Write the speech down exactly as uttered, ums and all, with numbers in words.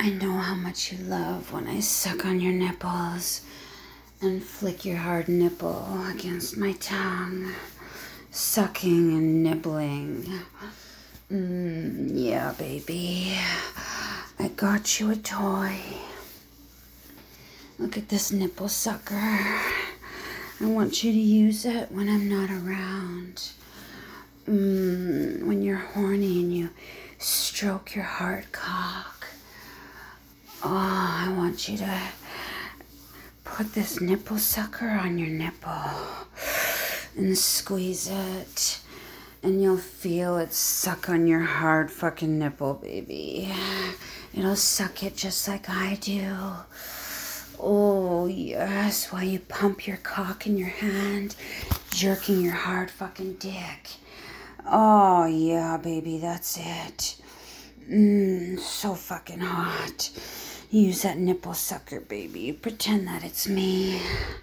I know how much you love when I suck on your nipples and flick your hard nipple against my tongue, sucking and nibbling. Mm, yeah, baby. I got you a toy. Look at this nipple sucker. I want you to use it when I'm not around. Mm, when you're horny and you stroke your hard cock. Oh, I want you to put this nipple sucker on your nipple and squeeze it. And you'll feel it suck on your hard fucking nipple, baby. It'll suck it just like I do. Oh, yes, while you pump your cock in your hand, jerking your hard fucking dick. Oh, yeah, baby, that's it. Mmm, so fucking hot. Use that nipple sucker, baby. Pretend that it's me.